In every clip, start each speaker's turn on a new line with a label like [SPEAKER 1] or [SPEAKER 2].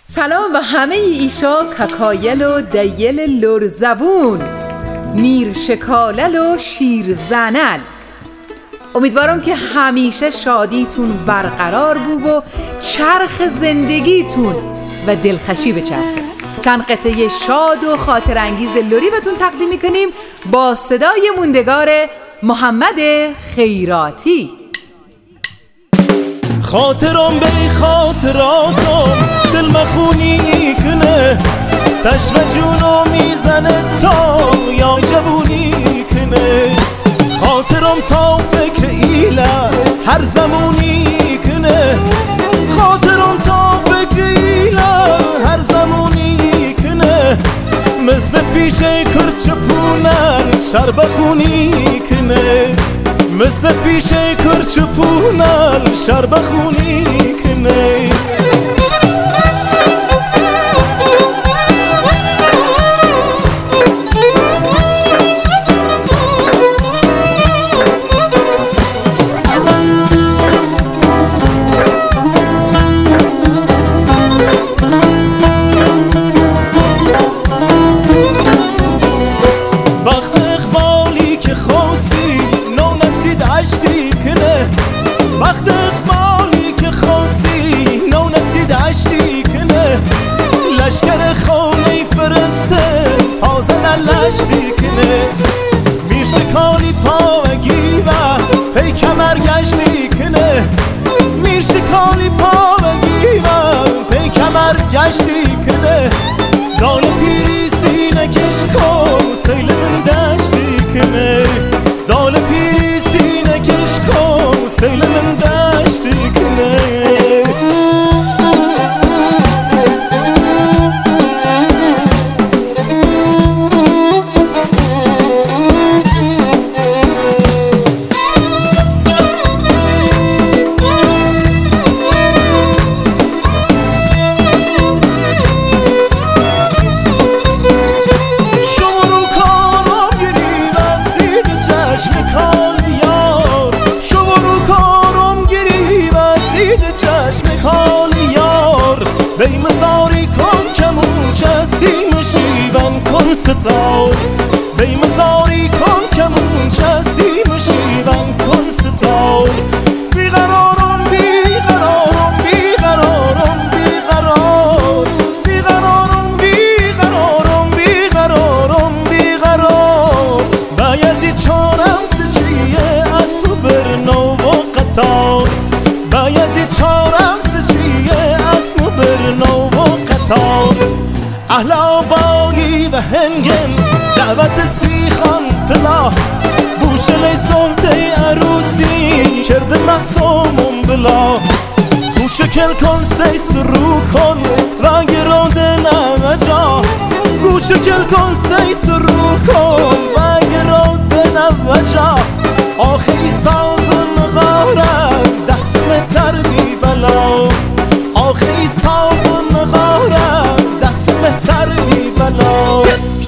[SPEAKER 1] سلام و همه ایشا ککایل و دیل لرزبون، میر شکالل و شیر زنل. امیدوارم که همیشه شادیتون برقرار بود و چرخ زندگیتون و دلخوشی به چرخه. چند قطعه شاد و خاطر انگیز لری بهتون تقدیم میکنیم با صدای موندگار محمد خیراتی.
[SPEAKER 2] خاطرم به خاطراتم دل مخونی کنه، تشم جونو میزنه تا یا جوونی کنه. خاطرم تا فکر ایله هر زمونی کنه، خاطرم تا فکر ایله هر زمونی کنه. مثل پیشه کرچپونن شربخونی کنه، مثل پیشه کرچپونن شربخونی کنه. وقت اقبالی که خواستی نو نسید عشتی کنه، لشکر خونه فرسته پازن لشتی کنه. میر شکالی پاوگی و پی کمر گشتی کنه، میر شکالی پاوگی و پی کمر گشتی کنه. دان پیری سینه کش کن سیل من دشتی کنه، دان پیری سینه کش کن سیل من دشتی کنه. بی مزاری کن کمون چستی مشیون کن ستار، بی مزاری کن کمون چستی مشیون کن ستار. بیقرارم بیقرارم بیقرارم بیقرار، بیقرارم بیقرارم بیقرارم بیقرار. بایزی چارم سچیه از پو برنو و قطار، بایزی چارم سچیه برنو و قطار. اهل آبایی و هنگن دعوت سیخان طلا، بوشل سلطه عروسی کرده محسومون بلا. گوشکل کن سی سرو کن رنگ رود نوجا، گوشکل کن سی سرو کن رنگ رود نوجا. آخی ساز نغاره دست تر بی بلا، آخی ساز نغاره دست بهتر بی بلا.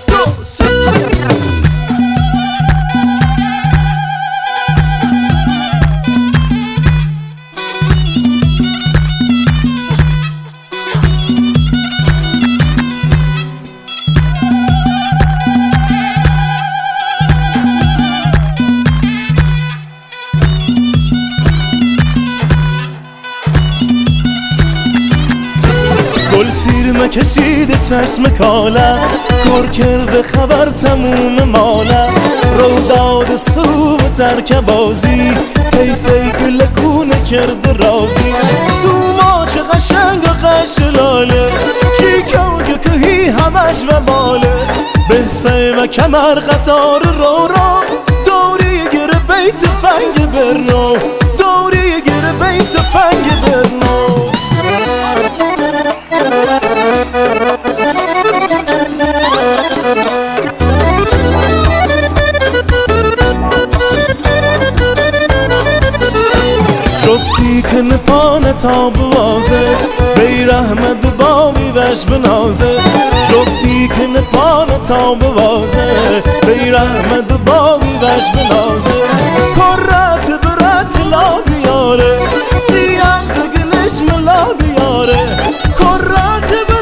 [SPEAKER 2] گل سیر کشیده چشم کاله، کار کرده خبر تموم ماله. رو داد سرو و ترک بازی، طیفه گل کونه کرده رازی. دوما چه قشنگ و قشلاله، چیکه و گکهی همش و باله. بحثه و کمر قطار رو دوری گره بیت فنگ برنو، دوری گره بیت فنگ برنو. جفتی کنه پانه تا بوازه، بی رحمت بابی وش بنازه. جفتی کنه پانه تا بوازه، بی رحمت بابی وش بنازه. کرات برات لا بیاره، سیان دگلش ملا بیاره. کرات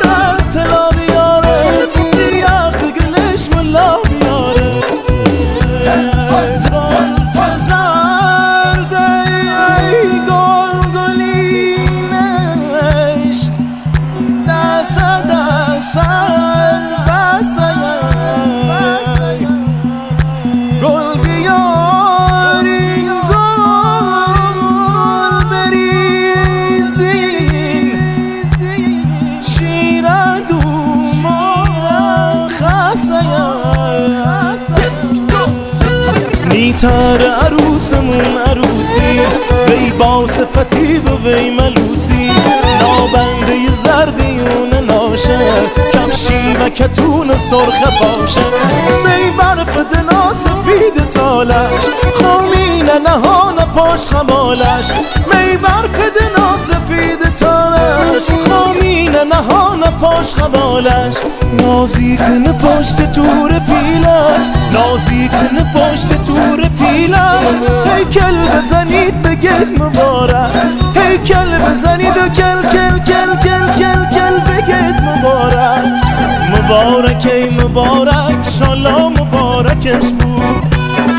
[SPEAKER 2] تر عروسمون عروسی وی با صفتی و وی ملوسی نابنده زردیون ناشه کفشی و کتون سرخ باشه می برف دنا سفید تالش خامین نهان پاش خمالش می برف دنا سفید تالش خامین نهان پاش خمالش نازی کنه پشت تور پیلش نازی کنه پشت تور پیلش هیکل بزنید بگید مبارک هیکل بزنید و کل کل کل کل کل کل بگید مبارک مبارک ای مبارک شالا مبارکش بود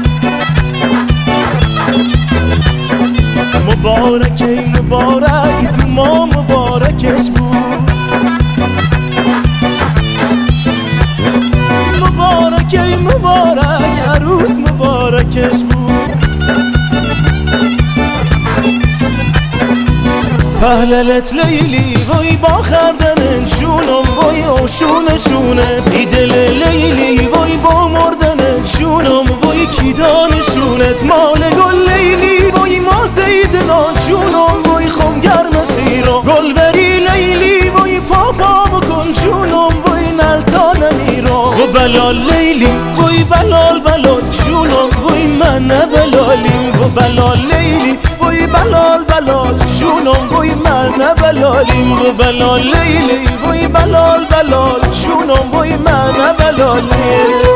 [SPEAKER 2] مبارک ای مبارک دوما مبارکش بود مبارک ای مبارک عروس مبارکش بود پهللت لیلی وای با خردنن شونم وای آشون شونت ای دل لیلی وای با مردنن شونم وای کی دانشونت مال گل لیلی وای ما زیدنان شونم وای خم گرم سیرو گلبری لیلی وای پاپا بکن شونم وای نلتا نمیرو و بلال لیلی وای بلال بلال شونم وای من بلالیم و بلال لیلی وای بلال بلال شونم وای من بلالیم و بلال لیلی وای بلال بلال شونم وای من بلالیم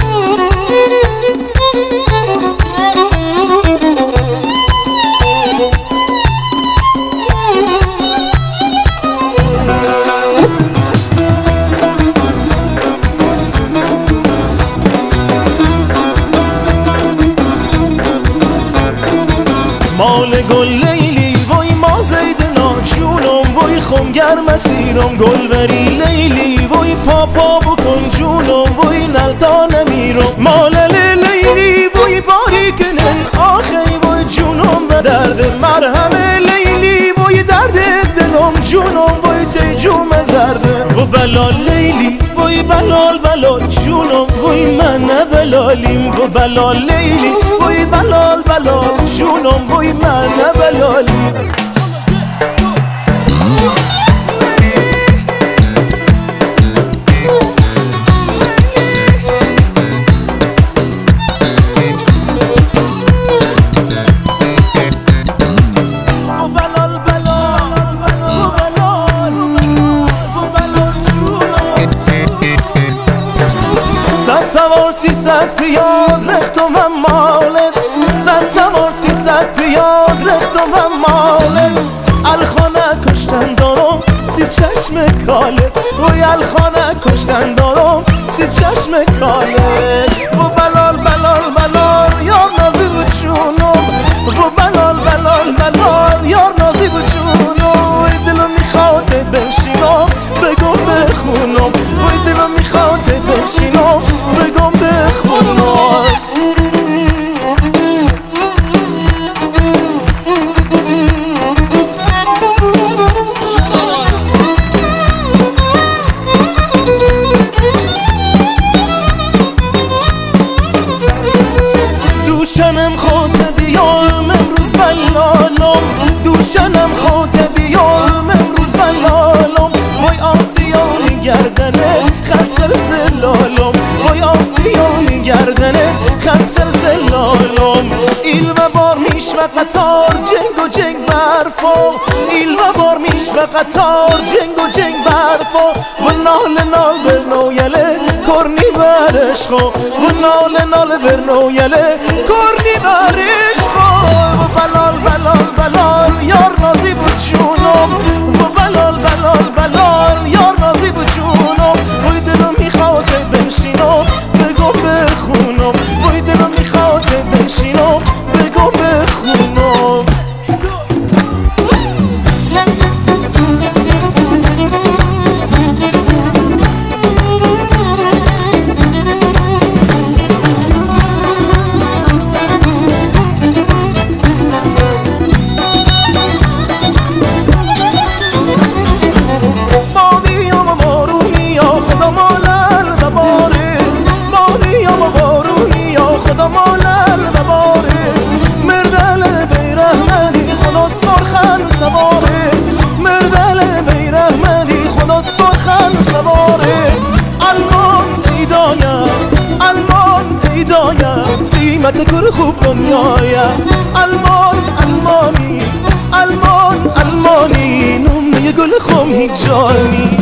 [SPEAKER 2] مال گل لیلی وای ما زیدنان شونم وای خم گرم سیرم گلبری لیلی وای پاپا بکن جونم وای نلتا نمیرم مال لیلی وای باری کنن آخی وای جونم و درد مرهم لیلی وای درد دلم جونم وای تیجوم زرده و بلال لیلی وای بلال بلال جونم وای من بلالیم و بلال لیلی وای بلال بلال جونم وای من بلالیم سوار 300 پیاد رختم هم مالت سوار 300 پیاد رختم هم مالت الخانه کشتن دارم 30 چشم کالت وی الخانه کشتن دارم 30 چشم کالت و بلال بلال بلال یار نازی بود جونم و بلال بلال بلال یار نازی بود جونم وی دلم میخواد بنشینم بگم بخونم وی دلم میخواد بنشینم بگم بخونم دوشنم خود دیام امروز بلالم دوشنم خود دیام امروز بلالم وای آسیانی گردنه خرسر زلالم وای آسیانی گردنه خرسر زلالم ایل و بار میش و قطار جنگ و جنگ برفا ایل و بار میش و قطار جنگ و جنگ برفا و نال نال برنویله کرنی برشخو و نال نال برنویله کرنی برشخو و بلال بلال بلال یار نازی بود جونم و بلال بلال بلال یار نازی بود جونم وی دلم میخواد بنشینم بگم بخونم وی دلم میخواد بنشینم بگم بخونم جانی.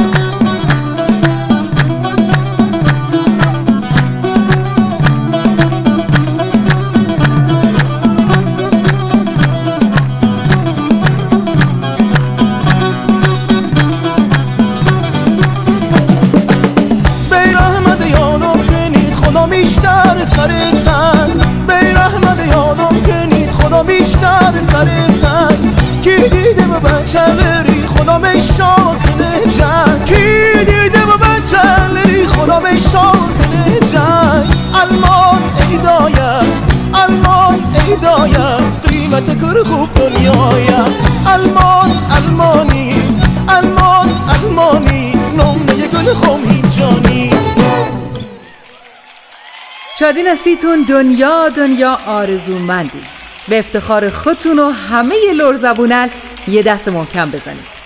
[SPEAKER 2] بیشتر سرتن بیرحمت یادم کنید خدا بیشتر سرتن کی دیده و بچلری خدا میشان کنه جنگ کی دیده و بچلری خدا میشان کنه جنگ. المان ایدایم المان ایدایم قیمت کر خوب دنیایم المان المانی المان المانی نمونه گل خمی جانی.
[SPEAKER 1] شادی نصیتون دنیا دنیا آرزومندی. به افتخار خودتون و همه لرزبونل یه دست محکم بزنید.